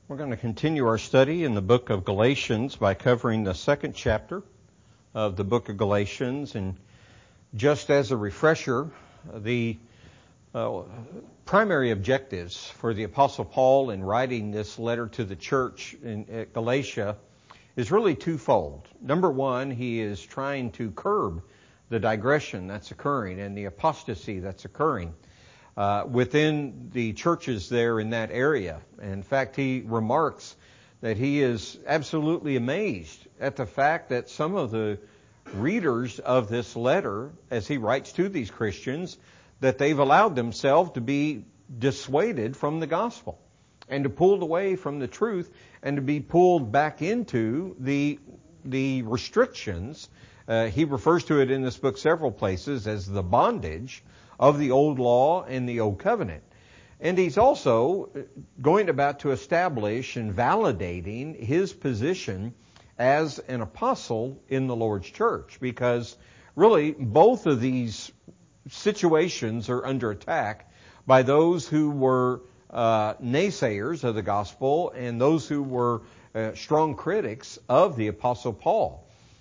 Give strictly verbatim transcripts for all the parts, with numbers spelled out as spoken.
We're going to continue our study in the book of Galatians by covering the second chapter of the book of Galatians. And just as a refresher, the uh, primary objectives for the Apostle Paul in writing this letter to the church in at Galatia is really twofold. Number one, he is trying to curb the digression that's occurring and the apostasy that's occurring Uh, within the churches there in that area. In fact, he remarks that he is absolutely amazed at the fact that some of the readers of this letter, as he writes to these Christians, that they've allowed themselves to be dissuaded from the gospel and to pulled away from the truth and to be pulled back into the the restrictions. Uh, he refers to it in this book several places as the bondage of the old law and the old covenant. And he's also going about to establish and validating his position as an apostle in the Lord's church, because really both of these situations are under attack by those who were uh, naysayers of the gospel and those who were uh, strong critics of the Apostle Paul.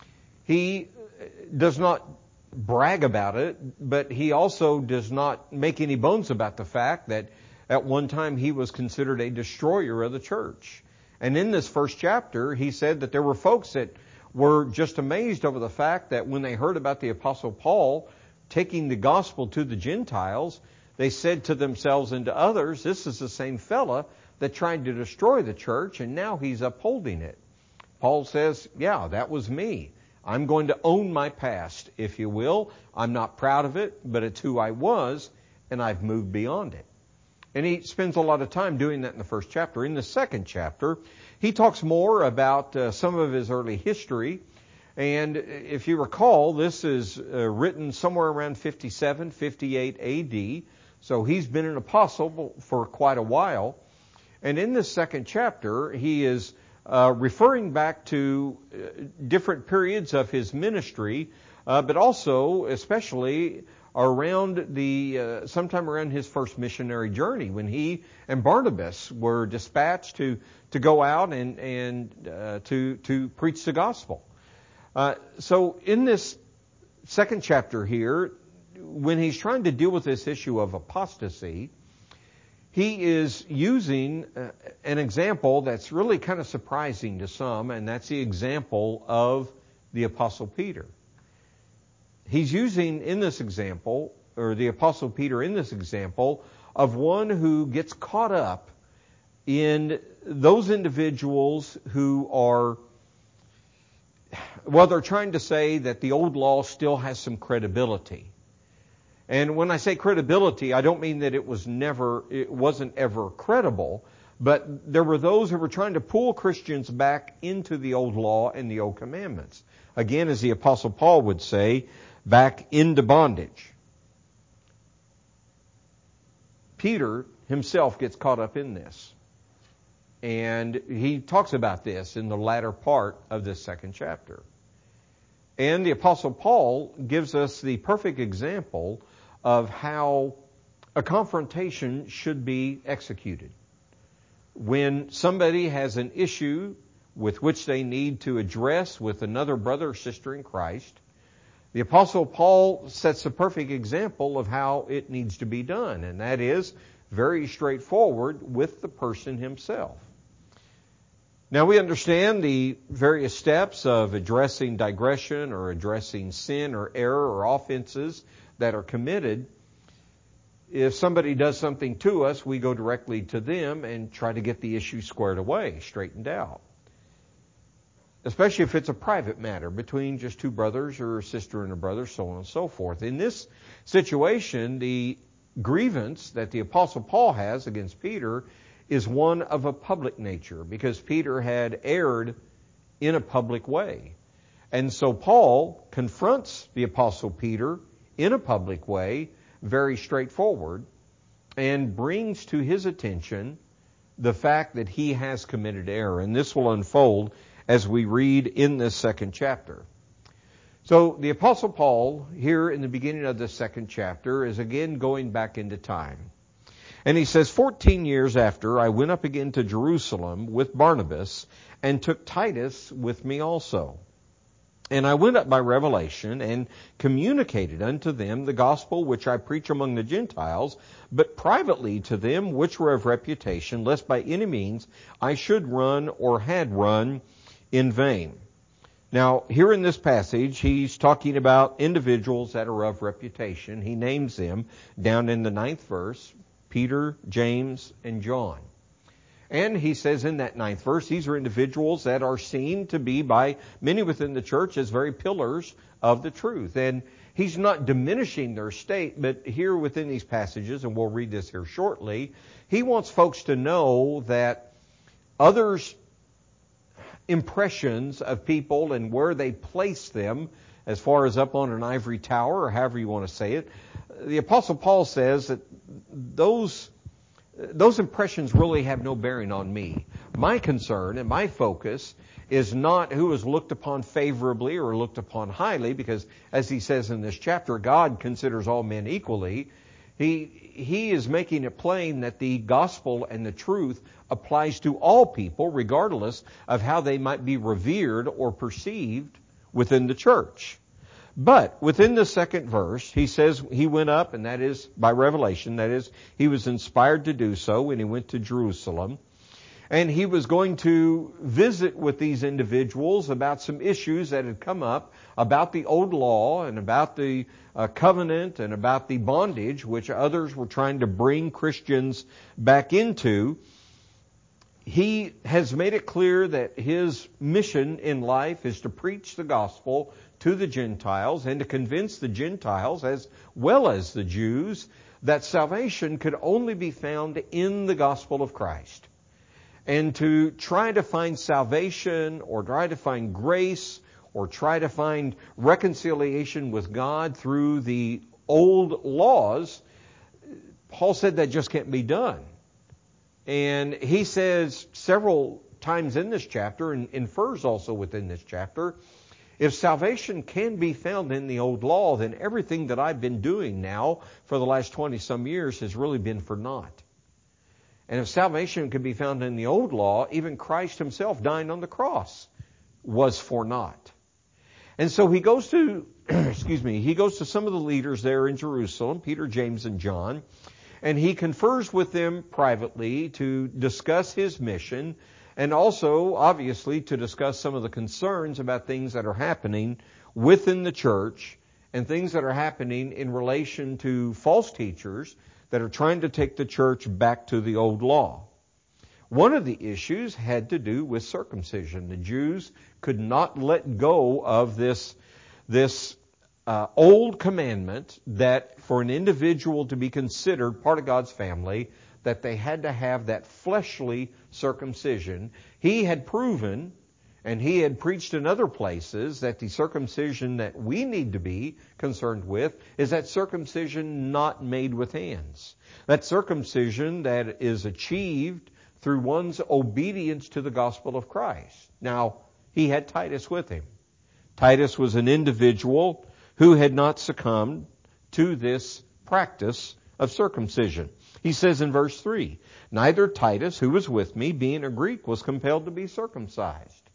He does not brag about it, but he also does not make any bones about the fact that at one time he was considered a destroyer of the church. And in this first chapter, he said that there were folks that were just amazed over the fact that when they heard about the Apostle Paul taking the gospel to the Gentiles, they said to themselves and to others, this is the same fella that tried to destroy the church, and now he's upholding it. Paul says, yeah, that was me. I'm going to own my past, if you will. I'm not proud of it, but it's who I was, and I've moved beyond it. And he spends a lot of time doing that in the first chapter. In the second chapter, he talks more about uh, some of his early history. And if you recall, this is uh, written somewhere around fifty-seven, fifty-eight A D. So he's been an apostle for quite a while. And in this second chapter, he is Uh, referring back to uh, different periods of his ministry, uh, but also especially around the uh, sometime around his first missionary journey when he and Barnabas were dispatched to to go out and and uh, to to preach the gospel. Uh, so in this second chapter here, when he's trying to deal with this issue of apostasy, he is using uh, an example that's really kind of surprising to some, and that's the example of the Apostle Peter. He's using in this example, or the Apostle Peter in this example, of one who gets caught up in those individuals who are, well, they're trying to say that the old law still has some credibility. And when I say credibility, I don't mean that it was never, it wasn't ever credible, but there were those who were trying to pull Christians back into the old law and the old commandments. Again, as the Apostle Paul would say, back into bondage. Peter himself gets caught up in this. And he talks about this in the latter part of this second chapter. And the Apostle Paul gives us the perfect example of how a confrontation should be executed. When somebody has an issue with which they need to address with another brother or sister in Christ, the Apostle Paul sets a perfect example of how it needs to be done, and that is very straightforward with the person himself. Now, we understand the various steps of addressing digression or addressing sin or error or offenses that are committed. If somebody does something to us, we go directly to them and try to get the issue squared away, straightened out. Especially if it's a private matter between just two brothers or a sister and a brother, so on and so forth. In this situation, the grievance that the Apostle Paul has against Peter is one of a public nature, because Peter had erred in a public way. And so Paul confronts the Apostle Peter in a public way, very straightforward, and brings to his attention the fact that he has committed error. And this will unfold as we read in this second chapter. So the Apostle Paul, here in the beginning of the second chapter, is again going back into time. And he says, fourteen years after, I went up again to Jerusalem with Barnabas and took Titus with me also. And I went up by revelation and communicated unto them the gospel which I preach among the Gentiles, but privately to them which were of reputation, lest by any means I should run or had run in vain. Now, here in this passage, he's talking about individuals that are of reputation. He names them down in the ninth verse, Peter, James, and John. And he says in that ninth verse, these are individuals that are seen to be by many within the church as very pillars of the truth. And he's not diminishing their state, but here within these passages, and we'll read this here shortly, he wants folks to know that others' impressions of people and where they place them, as far as up on an ivory tower, or however you want to say it, the Apostle Paul says that those Those impressions really have no bearing on me. My concern and my focus is not who is looked upon favorably or looked upon highly, because as he says in this chapter, God considers all men equally. He, he is making it plain that the gospel and the truth applies to all people, regardless of how they might be revered or perceived within the church. But within the second verse, he says he went up, and that is by revelation, that is, he was inspired to do so when he went to Jerusalem. And he was going to visit with these individuals about some issues that had come up about the old law and about the uh, covenant and about the bondage which others were trying to bring Christians back into. He has made it clear that his mission in life is to preach the gospel to the Gentiles and to convince the Gentiles as well as the Jews that salvation could only be found in the gospel of Christ. And to try to find salvation or try to find grace or try to find reconciliation with God through the old laws, Paul said that just can't be done. And he says several times in this chapter, and infers also within this chapter, if salvation can be found in the old law, then everything that I've been doing now for the last twenty some years has really been for naught. And if salvation can be found in the old law, even Christ himself dying on the cross was for naught. And so he goes to, excuse me, he goes to some of the leaders there in Jerusalem, Peter, James, and John, and he confers with them privately to discuss his mission, and also, obviously, to discuss some of the concerns about things that are happening within the church and things that are happening in relation to false teachers that are trying to take the church back to the old law. One of the issues had to do with circumcision. The Jews could not let go of this, this uh, old commandment that for an individual to be considered part of God's family, that they had to have that fleshly circumcision. He had proven, and he had preached in other places, that the circumcision that we need to be concerned with is that circumcision not made with hands. That circumcision that is achieved through one's obedience to the gospel of Christ. Now, he had Titus with him. Titus was an individual who had not succumbed to this practice of circumcision. He says in verse three, neither Titus, who was with me, being a Greek, was compelled to be circumcised.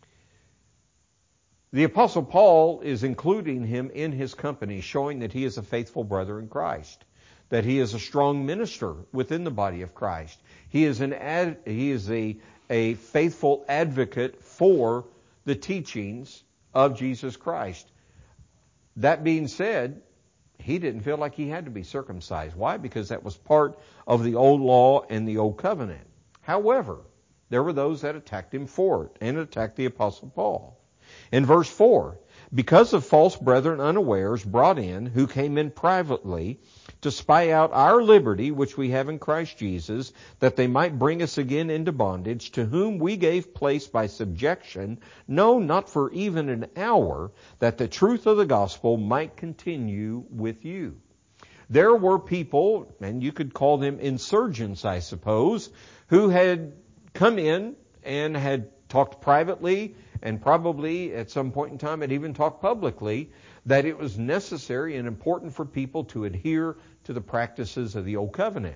The Apostle Paul is including him in his company, showing that he is a faithful brother in Christ, that he is a strong minister within the body of Christ. He is an ad, he is a, a faithful advocate for the teachings of Jesus Christ. That being said, he didn't feel like he had to be circumcised. Why? Because that was part of the old law and the old covenant. However, there were those that attacked him for it and attacked the Apostle Paul. In verse four, because of false brethren unawares brought in, who came in privately to spy out our liberty which we have in Christ Jesus, that they might bring us again into bondage, to whom we gave place by subjection, no, not for even an hour, that the truth of the gospel might continue with you. There were people, and you could call them insurgents, I suppose, who had come in and had talked privately, and probably at some point in time had even talked publicly, that it was necessary and important for people to adhere to the practices of the Old Covenant.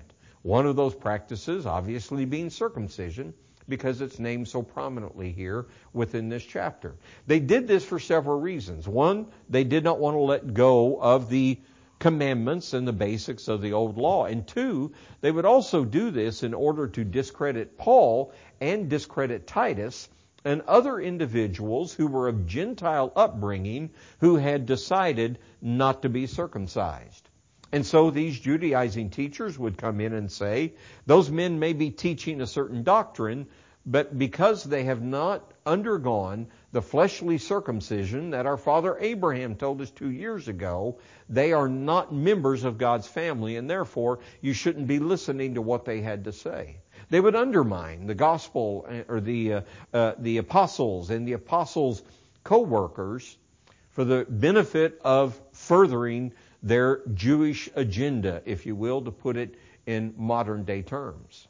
One of those practices obviously being circumcision, because it's named so prominently here within this chapter. They did this for several reasons. One, they did not want to let go of the commandments and the basics of the old law. And two, they would also do this in order to discredit Paul and discredit Titus and other individuals who were of Gentile upbringing who had decided not to be circumcised. And so these Judaizing teachers would come in and say, those men may be teaching a certain doctrine, but because they have not undergone the fleshly circumcision that our father Abraham told us two years ago, they are not members of God's family, and therefore you shouldn't be listening to what they had to say. They would undermine the gospel or the uh, uh, the apostles and the apostles' co-workers for the benefit of furthering their Jewish agenda, if you will, to put it in modern day terms.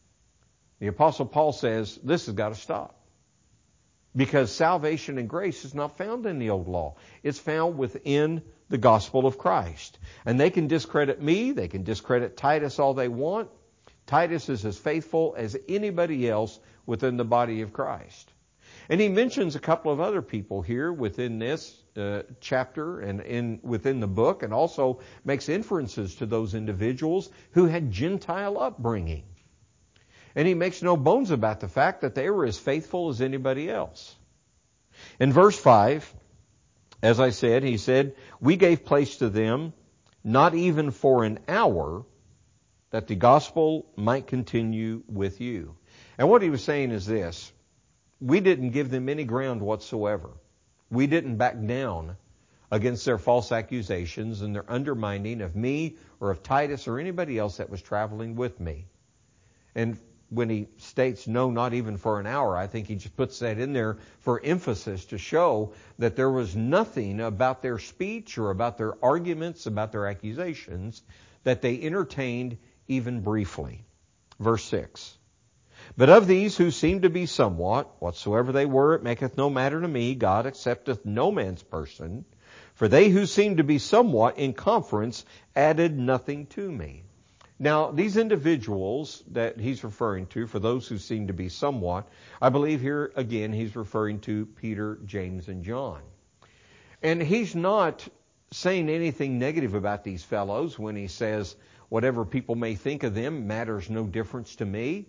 The Apostle Paul says this has got to stop, because salvation and grace is not found in the old law. It's found within the gospel of Christ. And they can discredit me, they can discredit Titus all they want. Titus is as faithful as anybody else within the body of Christ. And he mentions a couple of other people here within this uh, chapter and in within the book, and also makes inferences to those individuals who had Gentile upbringing. And he makes no bones about the fact that they were as faithful as anybody else. In verse five, as I said, he said, we gave place to them, not even for an hour, that the gospel might continue with you. And what he was saying is this: we didn't give them any ground whatsoever. We didn't back down against their false accusations and their undermining of me or of Titus or anybody else that was traveling with me. And when he states no, not even for an hour, I think he just puts that in there for emphasis to show that there was nothing about their speech or about their arguments, about their accusations, that they entertained even briefly. Verse six. But of these who seem to be somewhat, whatsoever they were, it maketh no matter to me. God accepteth no man's person. For they who seem to be somewhat in conference added nothing to me. Now, these individuals that he's referring to, for those who seem to be somewhat, I believe here again he's referring to Peter, James, and John. And he's not saying anything negative about these fellows when he says, whatever people may think of them matters no difference to me.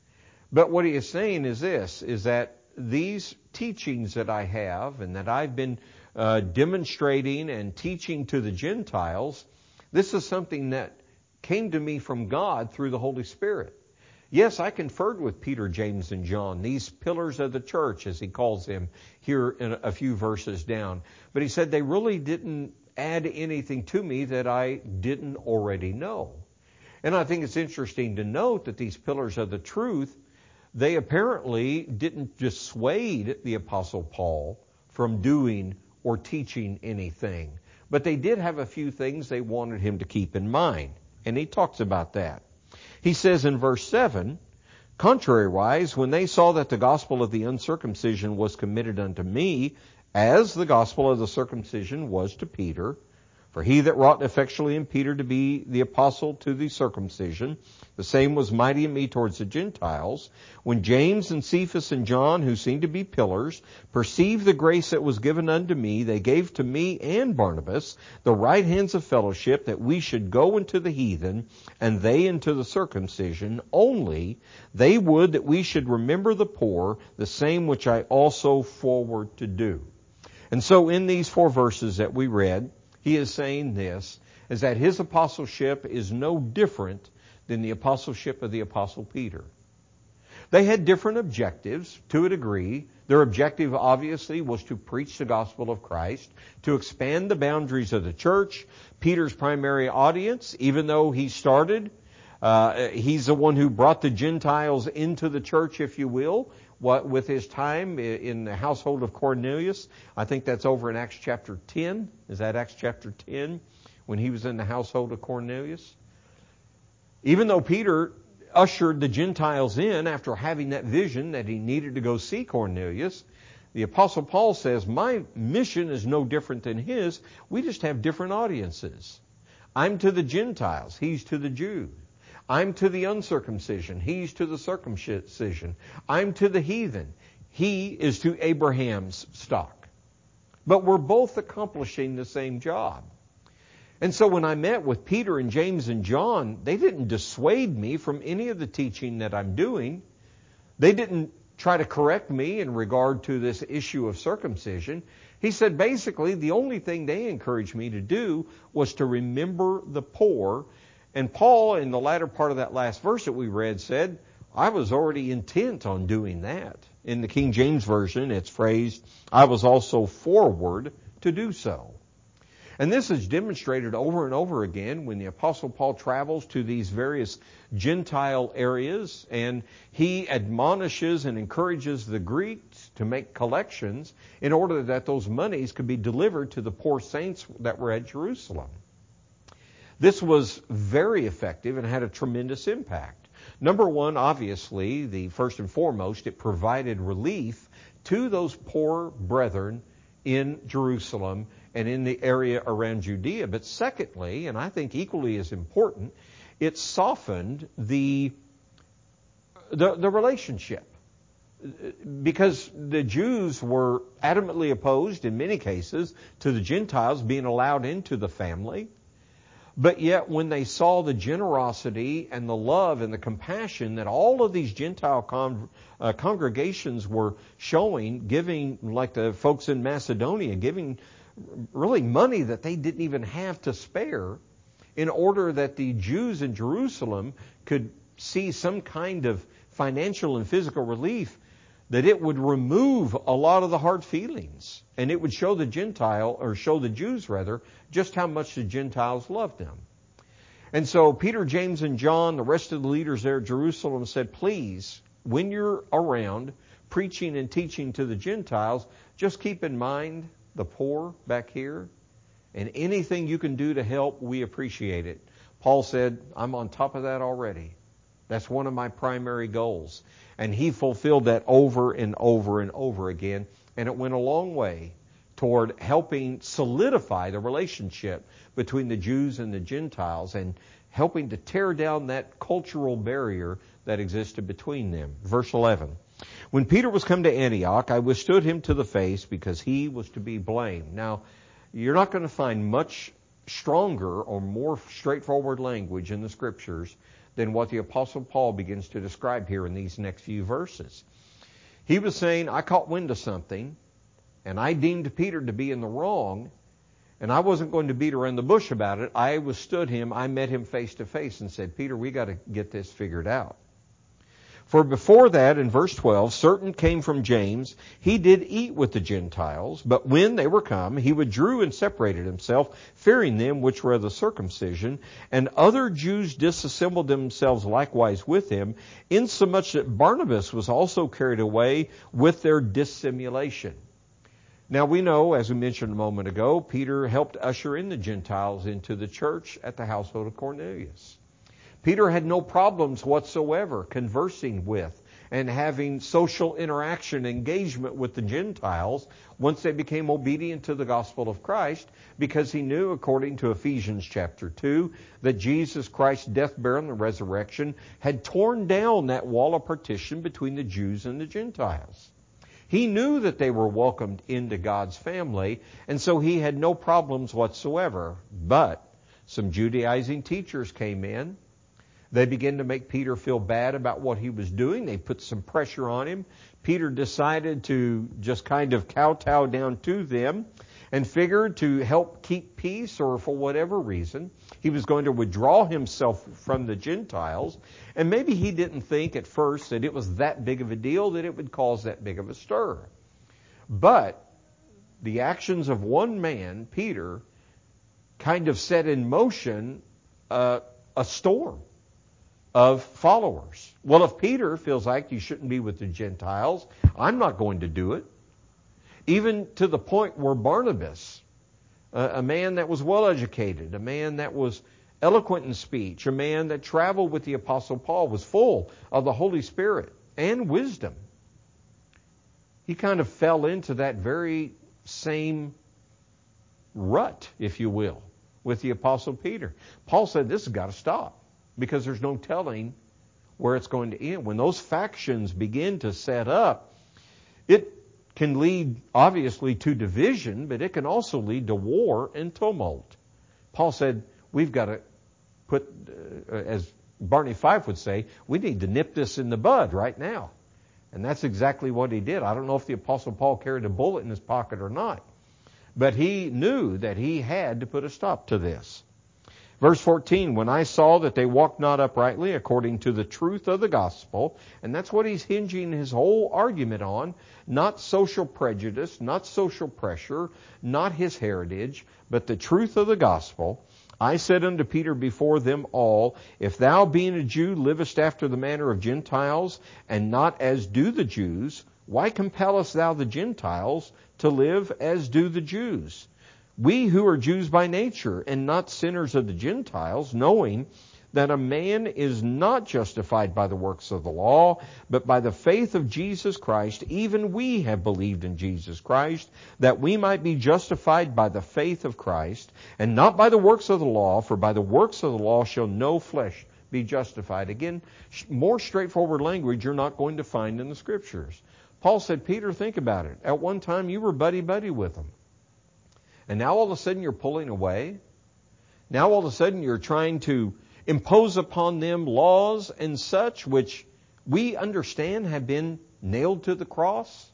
But what he is saying is this, is that these teachings that I have and that I've been uh, demonstrating and teaching to the Gentiles, this is something that came to me from God through the Holy Spirit. Yes, I conferred with Peter, James, and John, these pillars of the church, as he calls them here in a few verses down. But he said they really didn't add anything to me that I didn't already know. And I think it's interesting to note that these pillars of the truth, they apparently didn't dissuade the Apostle Paul from doing or teaching anything. But they did have a few things they wanted him to keep in mind. And he talks about that. He says in verse seven, contrariwise, when they saw that the gospel of the uncircumcision was committed unto me, as the gospel of the circumcision was to Peter, for he that wrought effectually in Peter to be the apostle to the circumcision, the same was mighty in me towards the Gentiles. When James and Cephas and John, who seemed to be pillars, perceived the grace that was given unto me, they gave to me and Barnabas the right hands of fellowship, that we should go into the heathen, and they into the circumcision. Only they would that we should remember the poor, the same which I also forward to do. And so in these four verses that we read, he is saying this, is that his apostleship is no different than the apostleship of the Apostle Peter. They had different objectives to a degree. Their objective obviously was to preach the gospel of Christ, to expand the boundaries of the church. Peter's primary audience, even though he started, uh, he's the one who brought the Gentiles into the church, if you will, what, with his time in the household of Cornelius. I think that's over in Acts chapter ten. Is that Acts chapter ten? When he was in the household of Cornelius? Even though Peter ushered the Gentiles in after having that vision that he needed to go see Cornelius, the Apostle Paul says, my mission is no different than his. We just have different audiences. I'm to the Gentiles. He's to the Jews. I'm to the uncircumcision. He's to the circumcision. I'm to the heathen. He is to Abraham's stock. But we're both accomplishing the same job. And so when I met with Peter and James and John, they didn't dissuade me from any of the teaching that I'm doing. They didn't try to correct me in regard to this issue of circumcision. He said basically the only thing they encouraged me to do was to remember the poor. And Paul, in the latter part of that last verse that we read, said, I was already intent on doing that. In the King James Version, it's phrased, I was also forward to do so. And this is demonstrated over and over again when the Apostle Paul travels to these various Gentile areas, and he admonishes and encourages the Greeks to make collections in order that those monies could be delivered to the poor saints that were at Jerusalem. This was very effective and had a tremendous impact. Number one, obviously, the first and foremost, it provided relief to those poor brethren in Jerusalem and in the area around Judea. But secondly, and I think equally as important, it softened the, the, the relationship. Because the Jews were adamantly opposed in many cases to the Gentiles being allowed into the family. But yet when they saw the generosity and the love and the compassion that all of these Gentile con- uh, congregations were showing, giving, like the folks in Macedonia, giving really money that they didn't even have to spare in order that the Jews in Jerusalem could see some kind of financial and physical relief, that it would remove a lot of the hard feelings. And it would show the Gentile, or show the Jews rather, just how much the Gentiles loved them. And so Peter, James, and John, the rest of the leaders there at Jerusalem said, please, when you're around preaching and teaching to the Gentiles, just keep in mind the poor back here. And anything you can do to help, we appreciate it. Paul said, I'm on top of that already. That's one of my primary goals. And he fulfilled that over and over and over again. And it went a long way toward helping solidify the relationship between the Jews and the Gentiles and helping to tear down that cultural barrier that existed between them. Verse eleven. When Peter was come to Antioch, I withstood him to the face because he was to be blamed. Now, you're not going to find much stronger or more straightforward language in the Scriptures than what the Apostle Paul begins to describe here in these next few verses. He was saying, I caught wind of something, and I deemed Peter to be in the wrong, and I wasn't going to beat around the bush about it. I withstood him. I met him face to face and said, Peter, we got to get this figured out. For before that, in verse twelve, certain came from James. He did eat with the Gentiles, but when they were come, he withdrew and separated himself, fearing them which were of the circumcision. And other Jews disassembled themselves likewise with him, insomuch that Barnabas was also carried away with their dissimulation. Now we know, as we mentioned a moment ago, Peter helped usher in the Gentiles into the church at the household of Cornelius. Peter had no problems whatsoever conversing with and having social interaction, engagement with the Gentiles once they became obedient to the gospel of Christ, because he knew, according to Ephesians chapter two, that Jesus Christ's death, burial, and the resurrection had torn down that wall of partition between the Jews and the Gentiles. He knew that they were welcomed into God's family, and so he had no problems whatsoever. But some Judaizing teachers came in. They began to make Peter feel bad about what he was doing. They put some pressure on him. Peter decided to just kind of kowtow down to them and figured to help keep peace, or for whatever reason, he was going to withdraw himself from the Gentiles. And maybe he didn't think at first that it was that big of a deal, that it would cause that big of a stir. But the actions of one man, Peter, kind of set in motion uh, a storm of followers. Well, if Peter feels like you shouldn't be with the Gentiles, I'm not going to do it. Even to the point where Barnabas, a man that was well educated, a man that was eloquent in speech, a man that traveled with the Apostle Paul, was full of the Holy Spirit and wisdom. He kind of fell into that very same rut, if you will, with the Apostle Peter. Paul said, this has got to stop. because there's no telling where it's going to end. When those factions begin to set up, it can lead, obviously, to division, but it can also lead to war and tumult. Paul said, we've got to put, uh, as Barney Fife would say, we need to nip this in the bud right now. And that's exactly what he did. I don't know if the Apostle Paul carried a bullet in his pocket or not, but he knew that he had to put a stop to this. Verse fourteen, when I saw that they walked not uprightly according to the truth of the gospel, and that's what he's hinging his whole argument on, not social prejudice, not social pressure, not his heritage, but the truth of the gospel. I said unto Peter before them all, if thou being a Jew livest after the manner of Gentiles, and not as do the Jews, why compellest thou the Gentiles to live as do the Jews? We who are Jews by nature, and not sinners of the Gentiles, knowing that a man is not justified by the works of the law, but by the faith of Jesus Christ, even we have believed in Jesus Christ, that we might be justified by the faith of Christ, and not by the works of the law, for by the works of the law shall no flesh be justified. Again, more straightforward language you're not going to find in the Scriptures. Paul said, Peter, think about it. At one time you were buddy-buddy with them. And now all of a sudden you're pulling away. Now all of a sudden you're trying to impose upon them laws and such which we understand have been nailed to the cross.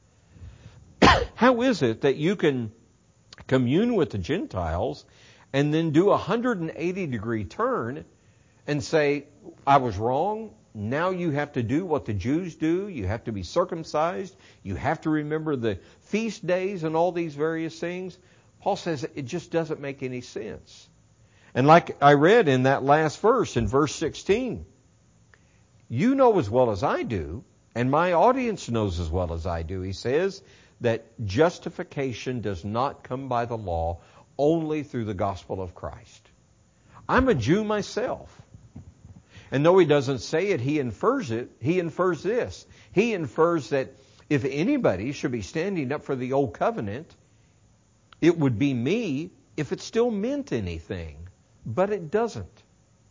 How is it that you can commune with the Gentiles and then do a one hundred eighty degree turn and say, I was wrong. Now you have to do what the Jews do. You have to be circumcised. You have to remember the feast days and all these various things. Paul says it just doesn't make any sense. And like I read in that last verse, in verse sixteen, you know as well as I do, and my audience knows as well as I do, he says, that justification does not come by the law, only through the gospel of Christ. I'm a Jew myself. And though he doesn't say it, he infers it. He infers this. He infers that if anybody should be standing up for the old covenant, it would be me if it still meant anything. But it doesn't.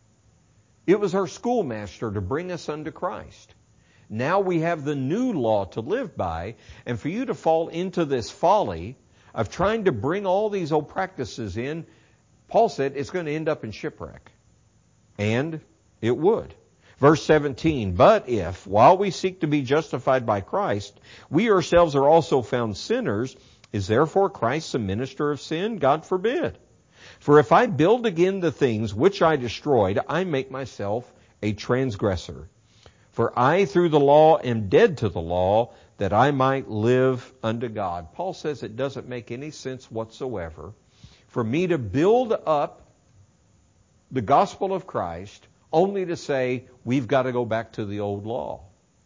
It was our schoolmaster to bring us unto Christ. Now we have the new law to live by, and for you to fall into this folly of trying to bring all these old practices in, Paul said it's going to end up in shipwreck. And it would. Verse seventeen, but if, while we seek to be justified by Christ, we ourselves are also found sinners, is therefore Christ a minister of sin? God forbid. For if I build again the things which I destroyed, I make myself a transgressor. For I through the law am dead to the law, that I might live unto God. Paul says it doesn't make any sense whatsoever for me to build up the gospel of Christ only to say we've got to go back to the old law.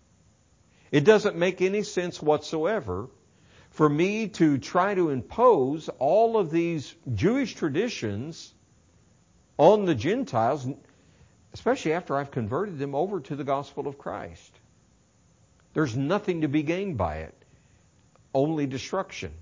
It doesn't make any sense whatsoever for me to try to impose all of these Jewish traditions on the Gentiles, especially after I've converted them over to the gospel of Christ. There's nothing to be gained by it, only destruction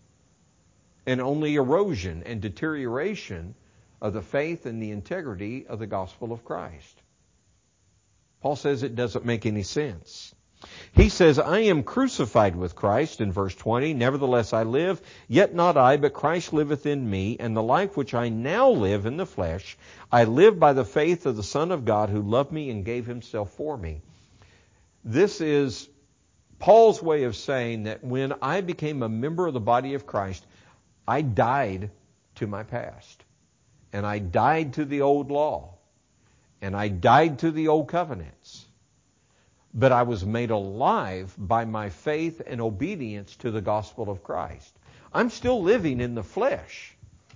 and only erosion and deterioration of the faith and the integrity of the gospel of Christ. Paul says it doesn't make any sense. He says, I am crucified with Christ in verse twenty. Nevertheless I live, yet not I, but Christ liveth in me. And the life which I now live in the flesh, I live by the faith of the Son of God who loved me and gave himself for me. This is Paul's way of saying that when I became a member of the body of Christ, I died to my past. And I died to the old law. And I died to the old covenants. But I was made alive by my faith and obedience to the gospel of Christ. I'm still living in the flesh,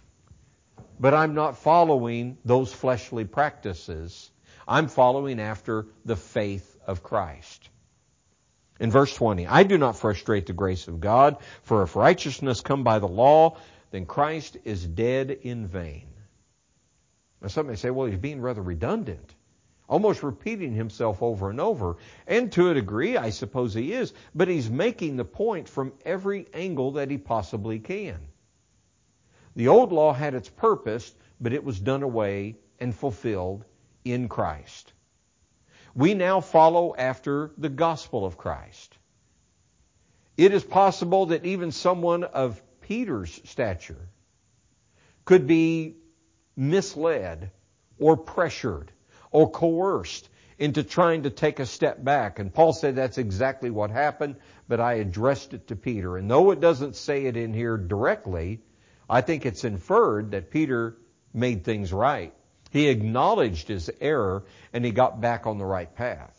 but I'm not following those fleshly practices. I'm following after the faith of Christ. In verse twenty, I do not frustrate the grace of God, for if righteousness come by the law, then Christ is dead in vain. Now some may say, well, he's being rather redundant, almost repeating himself over and over. And to a degree, I suppose he is. But he's making the point from every angle that he possibly can. The old law had its purpose, but it was done away and fulfilled in Christ. We now follow after the gospel of Christ. It is possible that even someone of Peter's stature could be misled or pressured or coerced into trying to take a step back. And Paul said that's exactly what happened, but I addressed it to Peter. And though it doesn't say it in here directly, I think it's inferred that Peter made things right. He acknowledged his error and he got back on the right path.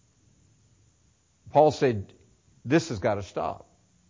Paul said, this has got to stop.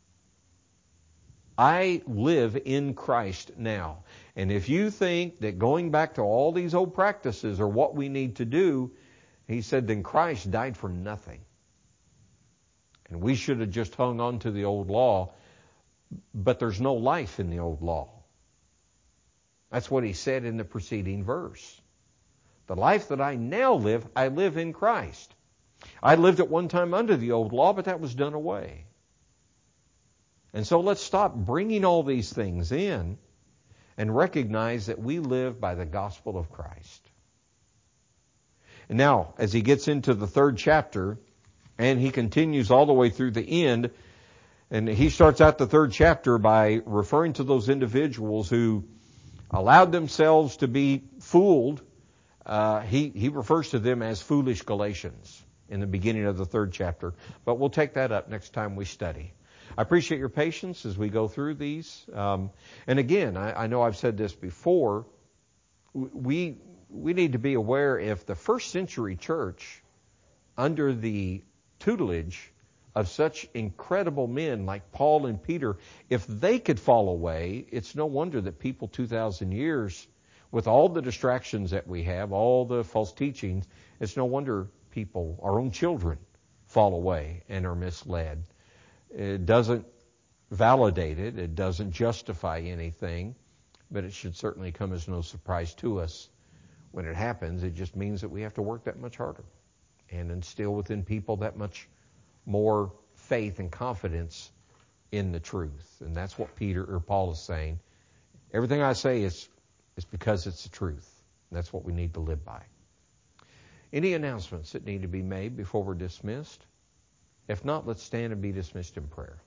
I live in Christ now. And if you think that going back to all these old practices are what we need to do, he said, then Christ died for nothing. And we should have just hung on to the old law, but there's no life in the old law. That's what he said in the preceding verse. The life that I now live, I live in Christ. I lived at one time under the old law, but that was done away. And so let's stop bringing all these things in and recognize that we live by the gospel of Christ. And now, as he gets into the third chapter, and he continues all the way through the end, and he starts out the third chapter by referring to those individuals who allowed themselves to be fooled. Uh, he, he refers to them as foolish Galatians in the beginning of the third chapter. But we'll take that up next time we study. I appreciate your patience as we go through these. Um, and again, I, I know I've said this before. We we need to be aware if the first century church, under the tutelage of such incredible men like Paul and Peter, if they could fall away, it's no wonder that people two thousand years, with all the distractions that we have, all the false teachings, it's no wonder people, our own children, fall away and are misled. It doesn't validate it. It doesn't justify anything. But it should certainly come as no surprise to us when it happens. It just means that we have to work that much harder and instill within people that much more faith and confidence in the truth. And that's what Peter or Paul is saying. Everything I say is, is because it's the truth. And that's what we need to live by. Any announcements that need to be made before we're dismissed? If not, let's stand and be dismissed in prayer.